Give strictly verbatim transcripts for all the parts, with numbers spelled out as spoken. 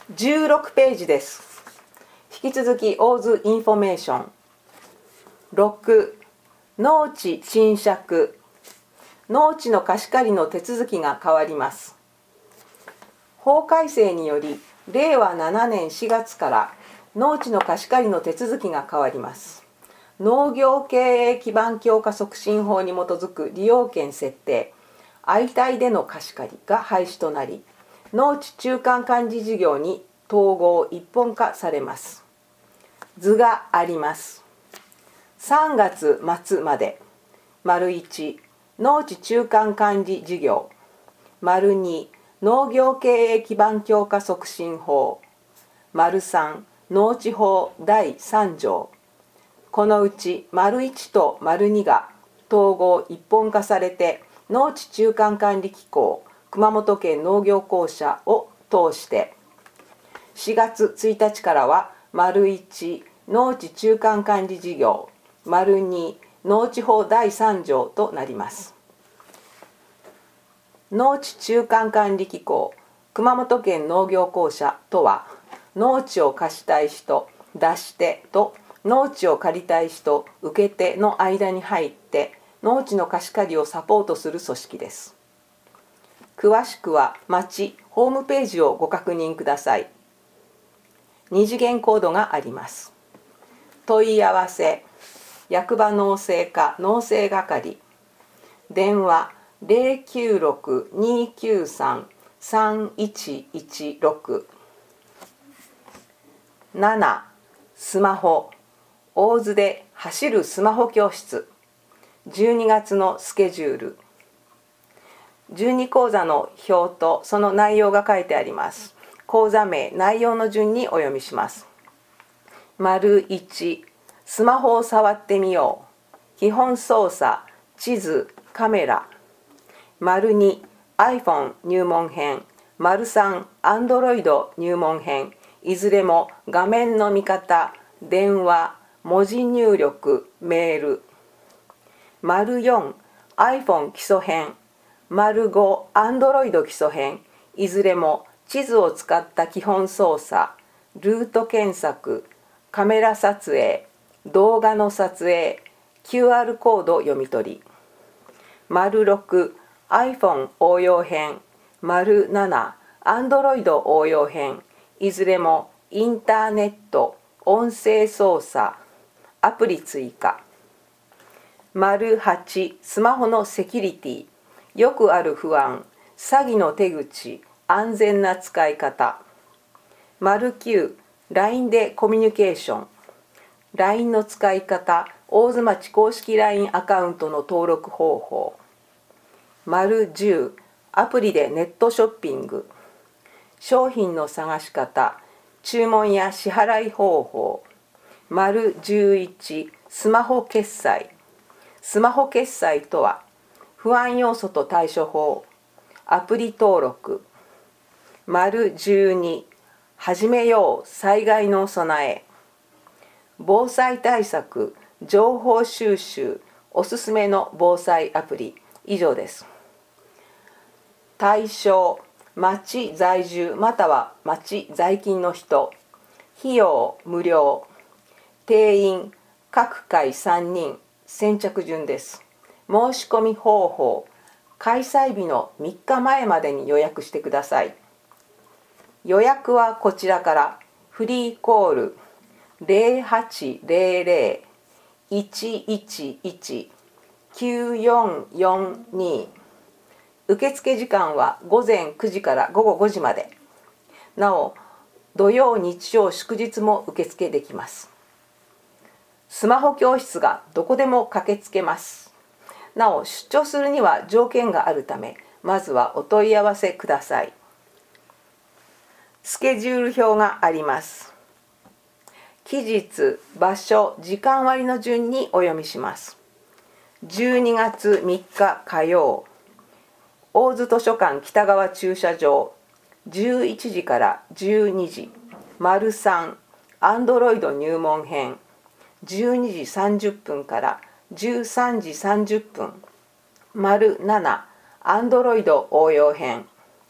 じゅうろくページです。引き続きオーズインフォメーション。ろく、農地賃借。農地の貸し借りの手続きが変わります。法改正によりれいわななねんしがつから農地の貸し借りの手続きが変わります。農業経営基盤強化促進法に基づく利用権設定、相対での貸し借りが廃止となり、農地中間管理事業に統合一本化されます。図があります。さんがつまつまで、いち、農地中間管理事業、に、農業経営基盤強化促進法、さん、農地法だいさんじょう。このうちいちとにが統合一本化されて、農地中間管理機構熊本県農業公社を通してしがつついたちからはいち農地中間管理事業、に農地法だいさんじょうとなります。農地中間管理機構熊本県農業公社とは、農地を貸したい人、出し手と農地を借りたい人、受け手の間に入って農地の貸し借りをサポートする組織です。詳しくは町ホームページをご確認ください。二次元コードがあります。問い合わせ、役場農政課農政係、電話 ゼロきゅうろく にきゅうさん さんいちいちろく。 なな、スマホ、大津で走るスマホ教室、じゅうにがつのスケジュール、じゅうに講座の表とその内容が書いてあります。講座名、内容の順にお読みします。いち、スマホを触ってみよう。基本操作、地図、カメラ。に、iPhone 入門編。さん、Android 入門編。いずれも画面の見方、電話、文字入力、メール。よん、iPhone 基礎編。ご、Android 基礎編。いずれも地図を使った基本操作、ルート検索、カメラ撮影、動画の撮影、キューアール コード読み取り。ろく、iPhone 応用編。なな、Android 応用編。いずれもインターネット、音声操作、アプリ追加。はち、スマホのセキュリティ、よくある不安、詐欺の手口、安全な使い方。きゅう、ライン でコミュニケーション。ライン の使い方、大津町公式 ライン アカウントの登録方法。じゅう、アプリでネットショッピング。商品の探し方、注文や支払い方法。じゅういち、スマホ決済。スマホ決済とは、不安要素と対処法、アプリ登録。じゅうに、始めよう災害の備え。防災対策、情報収集、おすすめの防災アプリ。以上です。対象、町在住または町在勤の人。費用無料。定員各回さんにん。先着順です。申し込み方法、開催日のみっかまえまでに予約してください。予約はこちらから。フリーコール ゼロはちゼロゼロ いちいちいち きゅうよんよんに。受付時間はごぜんくじからごごごじまで。なお、土曜日曜祝日も受付できます。スマホ教室がどこでも駆けつけます。なお、出張するには条件があるため、まずはお問い合わせください。スケジュール表があります。期日、場所、時間割の順にお読みします。じゅうにがつみっか火曜、大津図書館北側駐車場、じゅういちじからじゅうにじ。さん、アンドロイド入門編。じゅうにじさんじゅっぷんからじゅうさんじさんじゅっぷん。なな、アンドロイド応用編。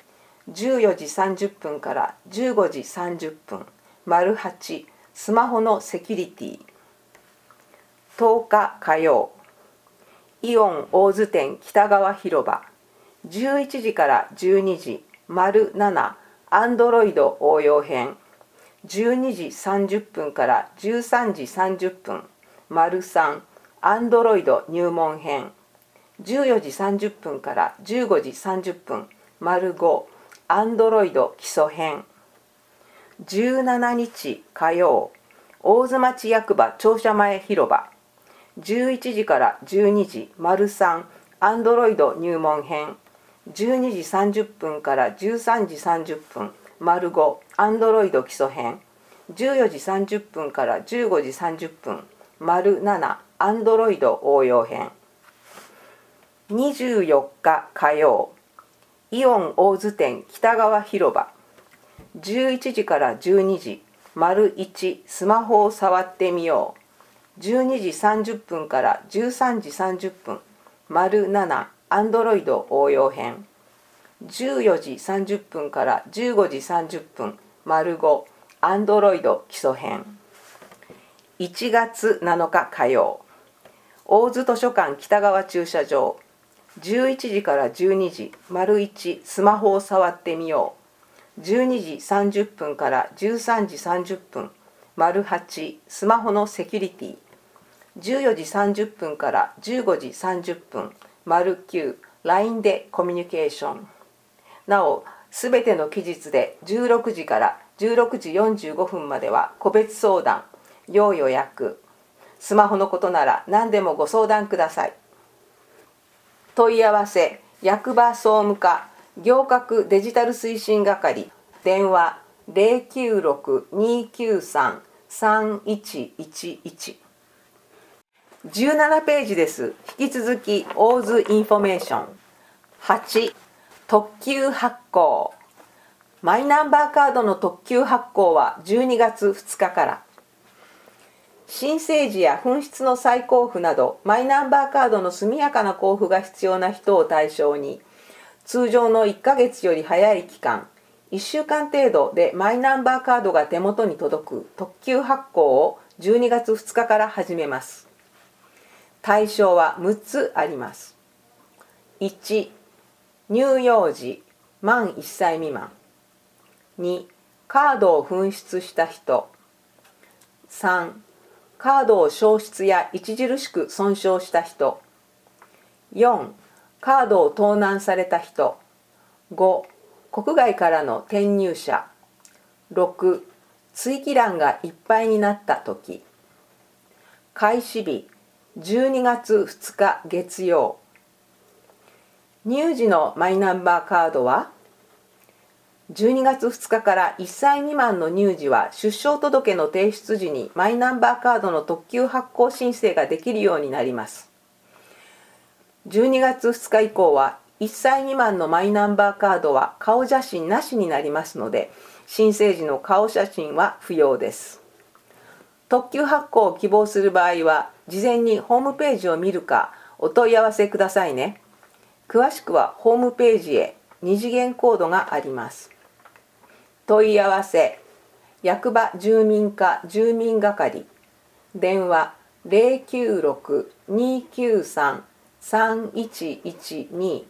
じゅうよじさんじゅっぷんからじゅうごじさんじゅっぷん。丸はち、スマホのセキュリティ。とおか火曜、イオン大津店北側広場、じゅういちじからじゅうにじ。丸なな、アンドロイド応用編、じゅうにじさんじゅっぷんからじゅうさんじさんじゅっぷん。丸さん、アンドロイド入門編、じゅうよじさんじゅっぷんからじゅうごじさんじゅっぷん。丸ご、アンドロイド基礎編。じゅうしちにち火曜、大津町役場庁舎前広場、じゅういちじからじゅうにじ。丸さん、アンドロイド入門編、じゅうにじさんじゅっぷんからじゅうさんじさんじゅっぷん。丸ご、アンドロイド基礎編、じゅうよじさんじゅっぷんからじゅうごじさんじゅっぷん。丸なな、アンドロイド応用編。にじゅうよっか火曜、イオン大津店北側広場、じゅういちじからじゅうにじ。丸いち、スマホを触ってみよう、じゅうにじさんじゅっぷんからじゅうさんじさんじゅっぷん。丸なな、アンドロイド応用編、じゅうよじさんじゅっぷんからじゅうごじさんじゅっぷん。丸ご、アンドロイド基礎編。いちがつなのか火曜、大津図書館北側駐車場、じゅういちじからじゅうにじ。丸いち、スマホを触ってみよう、じゅうにじさんじゅっぷんからじゅうさんじさんじゅっぷん。丸はち、スマホのセキュリティ、じゅうよじさんじゅっぷんからじゅうごじさんじゅっぷん。丸きゅう、ライン でコミュニケーション。なお、すべての期日でじゅうろくじからじゅうろくじよんじゅうごふんまでは個別相談、要予約。スマホのことなら何でもご相談ください。問い合わせ、役場総務課行革デジタル推進係、電話 ゼロきゅうろく にきゅうさん さんいちいちいち。じゅうななページです。引き続き大津インフォメーション。はち、特急発行。マイナンバーカードの特急発行はじゅうにがつふつかから。新生児や紛失の再交付などマイナンバーカードの速やかな交付が必要な人を対象に、通常のいっかげつより早い期間、いっしゅうかん程度でマイナンバーカードが手元に届く特急発行をじゅうにがつふつかから始めます。対象はむっつあります。いち、乳幼児満いっさい未満。に、カードを紛失した人。さん、カードを消失や著しく損傷した人。よん、カードを盗難された人。ご、国外からの転入者。ろく、追記欄がいっぱいになったとき。開始日じゅうにがつふつか月曜。乳児のマイナンバーカードはじゅうにがつふつかからいっさい未満の乳児は出生届の提出時にマイナンバーカードの特急発行申請ができるようになります。じゅうにがつふつか以降はいっさい未満のマイナンバーカードは顔写真なしになりますので、新生児の顔写真は不要です。特急発行を希望する場合は事前にホームページを見るかお問い合わせくださいね。詳しくはホームページへに次元コードがあります。問い合わせ、役場住民課住民係、電話 ゼロきゅうろく にきゅうさん さんいちいちに。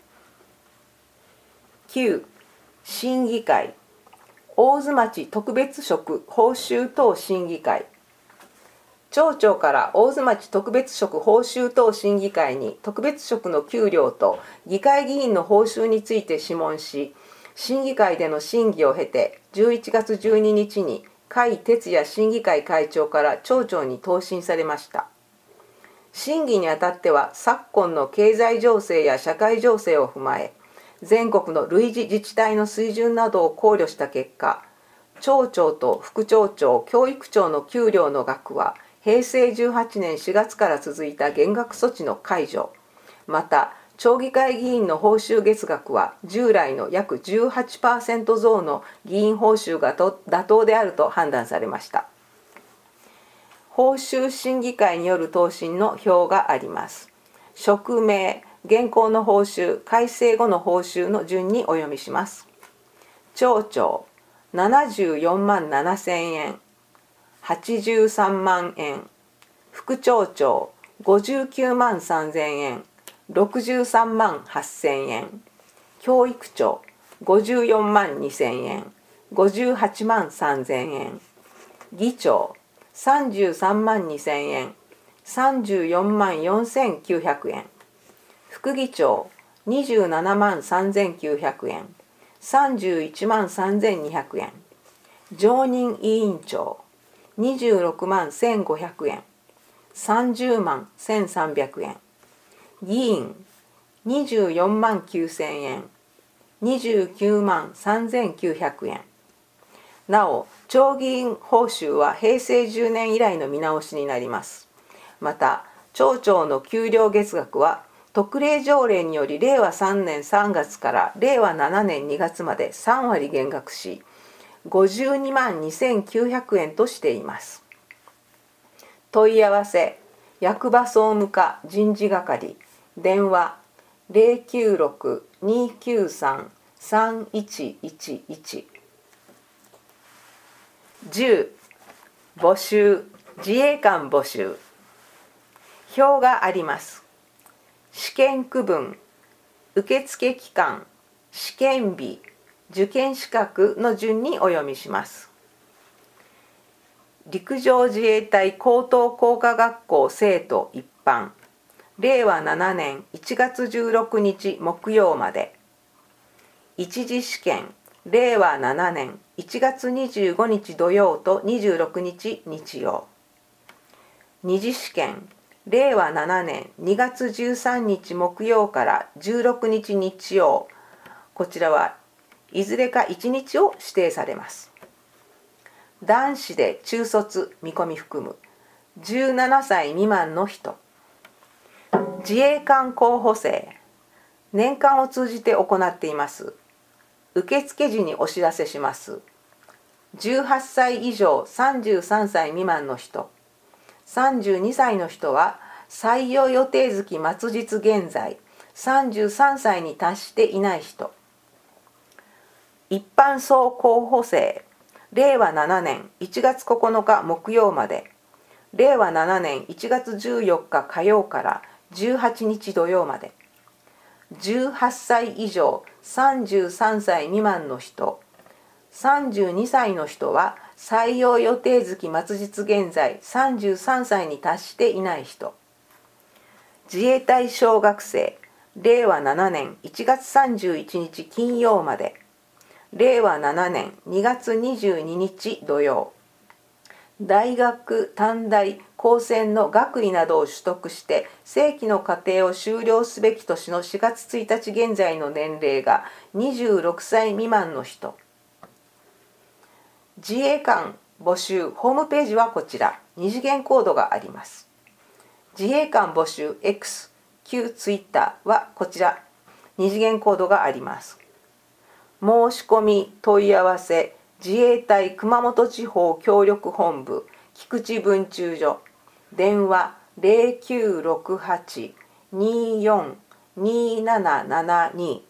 きゅう、審議会、大津町特別職報酬等審議会。町長から大津町特別職報酬等審議会に特別職の給料と議会議員の報酬について諮問し、審議会での審議を経てじゅういちがつじゅうににちに甲斐哲也審議会会長から町長に答申されました。審議にあたっては昨今の経済情勢や社会情勢を踏まえ、全国の類似自治体の水準などを考慮した結果、町長と副町長、教育長の給料の額はへいせいじゅうはちねんしがつから続いた減額措置の解除、また町議会議員の報酬月額は従来の約 じゅうはちパーセント 増の議員報酬が妥当であると判断されました。報酬審議会による答申の表があります。職名、現行の報酬、改正後の報酬の順にお読みします。 町長ななじゅうよんまんななせんえんはちじゅうさんまんえん、副町長ごじゅうきゅうまんさんぜんえんろくじゅうさんまんはっせんえん、教育長ごじゅうよんまんにせんえんごじゅうはちまんさんぜんえん、議長さんじゅうさんまんにせんえんさんじゅうよんまんよんせんきゅうひゃくえん、副議長にじゅうななまんさんぜんきゅうひゃくえんさんじゅういちまんさんぜんにひゃくえん、常任委員長にじゅうろくまんせんごひゃくえんさんじゅうまんせんさんびゃくえん、議員にじゅうよんまんきゅうせんえんにじゅうきゅうまんさんぜんきゅうひゃくえん。なお、町議員報酬はへいせいじゅうねん以来の見直しになります。また、町長の給料月額は特例条例によりれいわさんねんさんがつかられいわななねんにがつまでさんわり減額し、ごじゅうにまんにせんきゅうひゃくえんとしています。問い合わせ役場総務課人事係電話 ゼロきゅうろく にきゅうさん さんいちいちいち。 じゅう募集自衛官募集表があります。試験区分、受付期間、試験日、受験資格の順にお読みします。陸上自衛隊高等工科学校生徒一般れいわななねんいちがつじゅうろくにち木曜まで、一次試験れいわななねんいちがつにじゅうごにち土曜とにじゅうろくにち日曜、二次試験れいわななねんにがつじゅうさんにち木曜からじゅうろくにち日曜、こちらはいずれかいちにちを指定されます。男子で中卒見込み含むじゅうななさい未満の人、自衛官候補生、年間を通じて行っています。受付時にお知らせします。じゅうはっさい以上さんじゅうさんさい未満の人、さんじゅうにさいの人は採用予定月末日現在さんじゅうさんさいに達していない人、一般総候補生れいわななねんいちがつここのか木曜まで、れいわななねんいちがつじゅうよっか火曜からじゅうはちにち土曜まで、じゅうはっさい以上さんじゅうさんさい未満の人、さんじゅうにさいの人は採用予定月末日現在さんじゅうさんさいに達していない人、自衛隊小学生れいわななねんいちがつさんじゅういちにち金曜まで、れいわななねんにがつにじゅうににち土曜、大学短大高専の学位などを取得して正規の課程を修了すべき年のしがつついたち現在の年齢がにじゅうろくさい未満の人。自衛官募集ホームページはこちら、二次元コードがあります。自衛官募集 X、旧 Twitter はこちら、二次元コードがあります。申し込み問い合わせ自衛隊熊本地方協力本部菊池分駐所電話 ゼロきゅうろくはち にーよん にーななななに